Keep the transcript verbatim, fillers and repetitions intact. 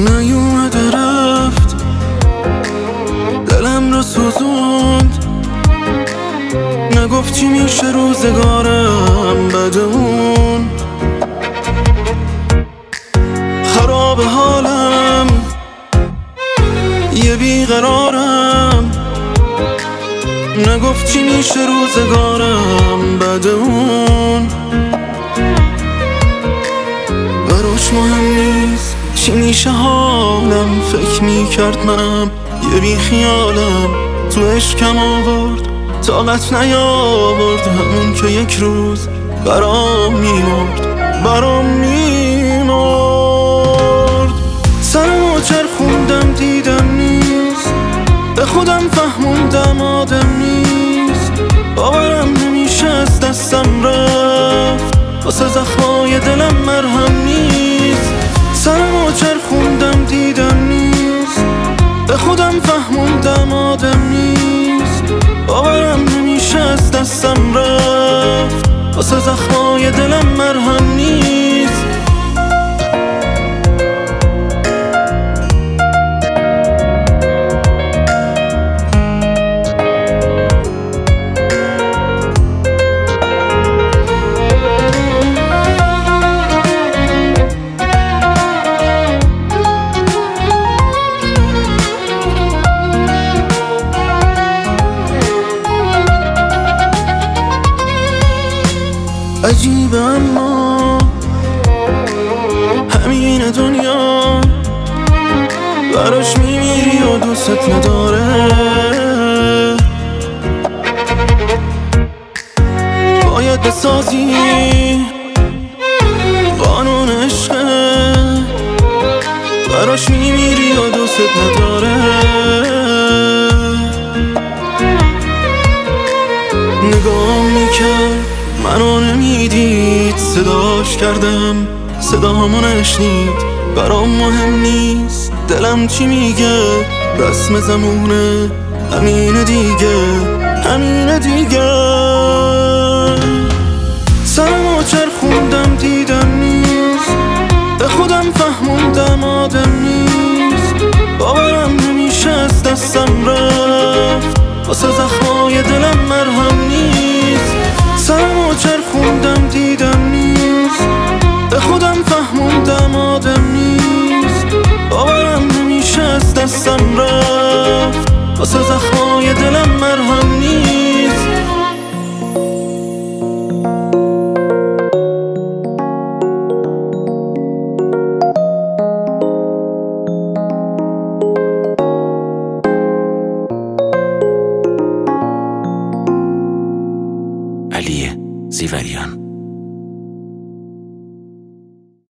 نیومده رفت، دلم رو سوزوند. نگفت چی میشه روزگارم بعد اون. خراب حالم، یه بیقرارم. نگفت چی میشه روزگارم بعد اون. براش مهم نیست چی میشه حالم. فکر میکرد منم یه بی خیالم. تو عشقم آورد طاقت نیاورد، همون که یک روز برام میمرد، برام میمرد. سرمو چرخوندم دیدم نیست، به خودم فهموندم آدم نیست. باورم نمیشه از دستم رفت، واسه زخمای دلم مرهم نیست. سرمو چرخوندم دیدم نیست، به خودم فهموندم آدم نیست. باورم نمیشه از دستم رفت، واسه زخمای دلم مرهم نیست. عجیبه اما همین دنیا، براش میمیری و دوست نداره. باید بسازی قانون عشقه، براش میمیری و دوست نداره. نگاه میکرد منو نمیدید، صداش کردم صدامو نشنید. برام مهم نیست دلم چی میگه، رسم زمونه همینه دیگه، همینه دیگه. سرمو چرخوندم دیدم نیست، به خودم فهموندم آدم نیست. باورم نمیشه از دستم رفت، واسه زخمای دلم مرهم نیست. سرمو چرخوندم دیدم نیست، به خودم فهموندم آدم نیست. باورم نمیشه از دستم رفت، واسه زخمای دلم مرهم نیست. علی زیوریان.